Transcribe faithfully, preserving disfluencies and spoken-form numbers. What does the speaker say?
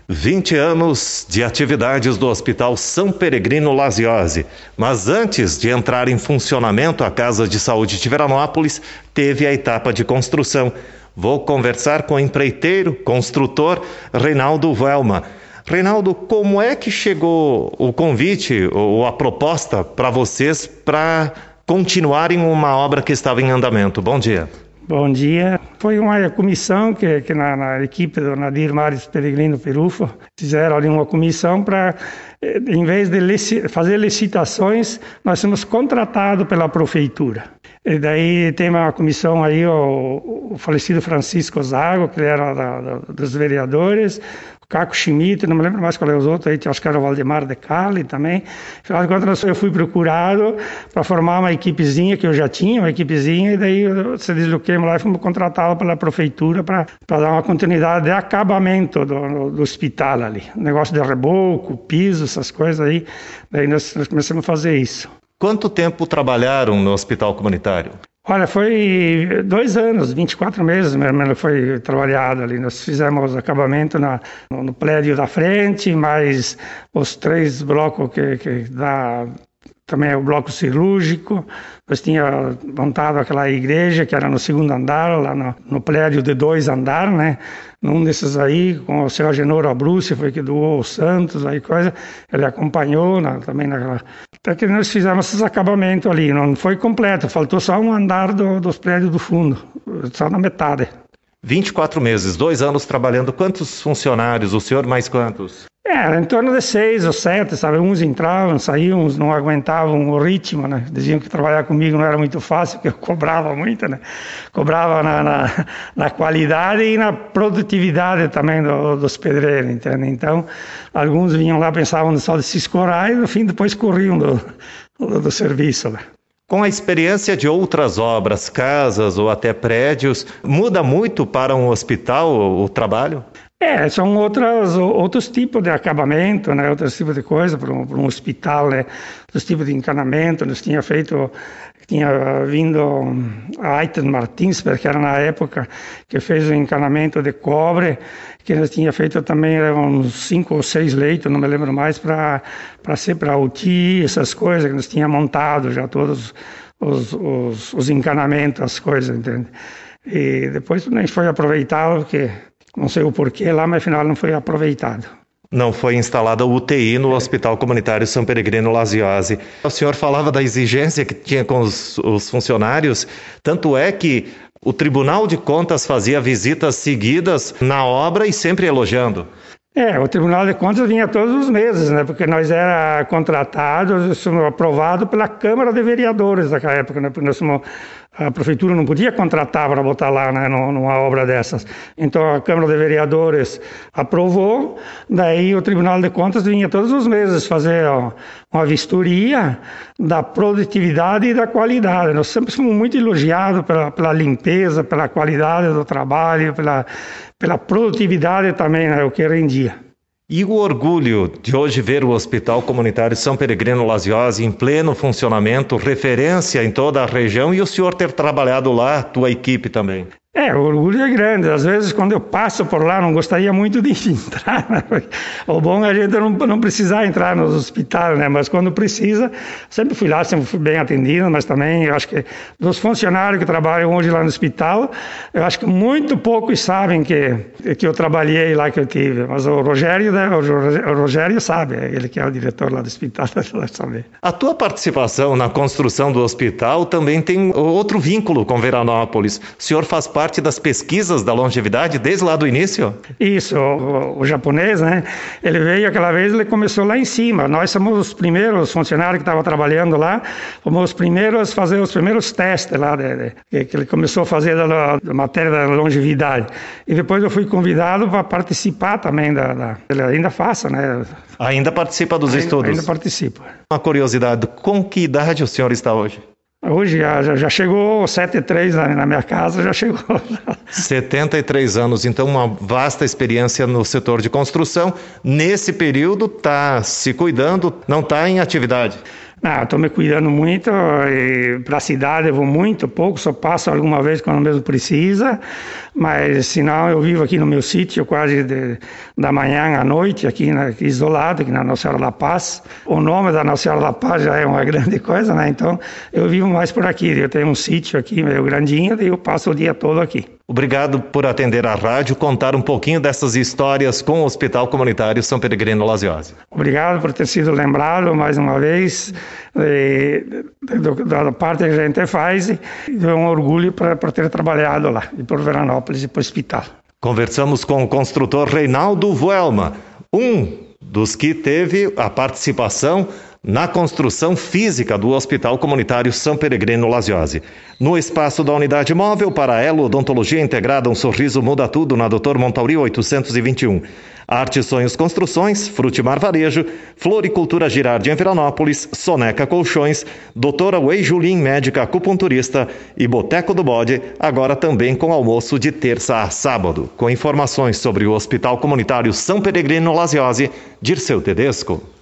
vinte anos de atividades do Hospital São Peregrino Lasiose. Mas antes de entrar em funcionamento a Casa de Saúde de Veranópolis, teve a etapa de construção. Vou conversar com o empreiteiro, construtor, Reinaldo Velma. Reinaldo, como é que chegou o convite ou a proposta para vocês para continuarem uma obra que estava em andamento? Bom dia. Bom dia. Foi uma comissão que, que na, na equipe do Nadir Mares Peregrino Perufo fizeram ali uma comissão para, em vez de lici- fazer licitações, nós somos contratados pela prefeitura. E daí tem uma comissão aí, o, o falecido Francisco Zago, que era da, da, dos vereadores, Caco Schmidt, não me lembro mais qual é os outros, aí acho que era o Valdemar de Cali também. Afinal de contas, eu fui procurado para formar uma equipezinha, que eu já tinha, uma equipezinha, e daí eu se desloquemos lá e fomos contratados pela prefeitura para dar uma continuidade de acabamento do, do hospital ali. Negócio de reboco, piso, essas coisas aí. Daí nós, nós começamos a fazer isso. Quanto tempo trabalharam no hospital comunitário? Olha, foi dois anos, vinte e quatro meses mesmo foi trabalhado ali. Nós fizemos acabamento na, no, no prédio da frente, mais os três blocos que, que dá também o bloco cirúrgico. Nós tínhamos montado aquela igreja que era no segundo andar, lá no, no prédio de dois andares, né? Num desses aí, com o senhor Agenor Abruzzi, foi que doou os santos, aí coisa, ele acompanhou na, também naquela... Até que nós fizemos esses acabamentos ali, não foi completo, faltou só um andar do, dos prédios do fundo, só na metade. vinte e quatro meses, dois anos trabalhando, quantos funcionários, o senhor mais quantos? É, em torno de seis ou sete, sabe? Uns entravam, saíam, uns não aguentavam o ritmo, né? Diziam que trabalhar comigo não era muito fácil, porque eu cobrava muito, né? Cobrava na, na, na qualidade e na produtividade também do, dos pedreiros, entende? Então, alguns vinham lá, pensavam só de se escorar e, no fim, depois corriam do, do, do serviço, né? Com a experiência de outras obras, casas ou até prédios, muda muito para um hospital o, o trabalho? É, são outras, outros tipos de acabamento, né? Outros tipos de coisa para um, para um hospital, né? Outros tipos de encanamento. Nós tinha feito, tinha vindo a Aiten Martins, que era na época que fez o encanamento de cobre, que nós tinha feito também uns cinco ou seis leitos, não me lembro mais, para para ser para U T I, essas coisas que nós tinha montado já todos os, os, os encanamentos, as coisas, entende? E depois nem foi aproveitado, porque não sei o porquê lá, mas afinal não foi aproveitado. Não foi instalada U T I no Hospital Comunitário São Peregrino Lasiose. O senhor falava da exigência que tinha com os, os funcionários, tanto é que o Tribunal de Contas fazia visitas seguidas na obra e sempre elogiando. É, o Tribunal de Contas vinha todos os meses, né? Porque nós era contratados, somos aprovados pela Câmara de Vereadores daquela época, né? Porque nós somos, a prefeitura não podia contratar para botar lá, né, numa obra dessas. Então a Câmara de Vereadores aprovou, daí o Tribunal de Contas vinha todos os meses fazer ó, uma vistoria da produtividade e da qualidade. Nós sempre fomos muito elogiados pela, pela limpeza, pela qualidade do trabalho, pela, pela produtividade também, né, o que rendia. E o orgulho de hoje ver o Hospital Comunitário São Peregrino Lasiose em pleno funcionamento, referência em toda a região, e o senhor ter trabalhado lá, tua equipe também? É, o orgulho é grande. Às vezes, quando eu passo por lá, não gostaria muito de entrar, né? O bom é a gente não, não precisar entrar nos hospitais, né? Mas quando precisa, sempre fui lá, sempre fui bem atendido, mas também, eu acho que dos funcionários que trabalham hoje lá no hospital, eu acho que muito poucos sabem que, que eu trabalhei lá, que eu tive. Mas o Rogério, né? O Rogério sabe, ele que é o diretor lá do hospital, deve saber. A tua participação na construção do hospital também tem outro vínculo com Veranópolis. O senhor faz parte parte das pesquisas da longevidade desde lá do início? Isso, o, o japonês, né? Ele veio aquela vez, ele começou lá em cima. Nós somos os primeiros funcionários que estavam trabalhando lá, fomos os primeiros a fazer os primeiros testes lá, de, de, que ele começou a fazer da, da matéria da longevidade. E depois eu fui convidado para participar também da, da... Ele ainda faça, né? Ainda participa dos ainda, estudos? Ainda participa. Uma curiosidade, com que idade o senhor está hoje? Hoje já, já chegou setenta e três na, na minha casa, já chegou. setenta e três anos, então uma vasta experiência no setor de construção. Nesse período está se cuidando, não está em atividade? Não, estou me cuidando muito, para a cidade eu vou muito pouco, só passo alguma vez quando mesmo precisa, mas senão eu vivo aqui no meu sítio quase de, da manhã à noite, aqui, na, aqui isolado, aqui na Nossa Senhora da Paz. O nome da Nossa Senhora da Paz já é uma grande coisa, né? Então eu vivo mais por aqui, eu tenho um sítio aqui meio grandinho e eu passo o dia todo aqui. Obrigado por atender a rádio, contar um pouquinho dessas histórias com o Hospital Comunitário São Peregrino Lasiose. Obrigado por ter sido lembrado mais uma vez eh, da parte que a gente faz, e é um orgulho para ter trabalhado lá, e por Veranópolis e para o hospital. Conversamos com o construtor Reinaldo Vuelma, um dos que teve a participação na construção física do Hospital Comunitário São Peregrino Lasiose. No espaço da unidade móvel para a Elo Odontologia Integrada, um sorriso muda tudo, na doutor Montauri oitocentos e vinte e um. Arte Sonhos Construções, Frutimar Varejo, Floricultura Girardi em Veranópolis, Soneca Colchões, doutora Wei Julin, médica acupunturista, e Boteco do Bode, agora também com almoço de terça a sábado. Com informações sobre o Hospital Comunitário São Peregrino Lasiose, Dirceu Tedesco.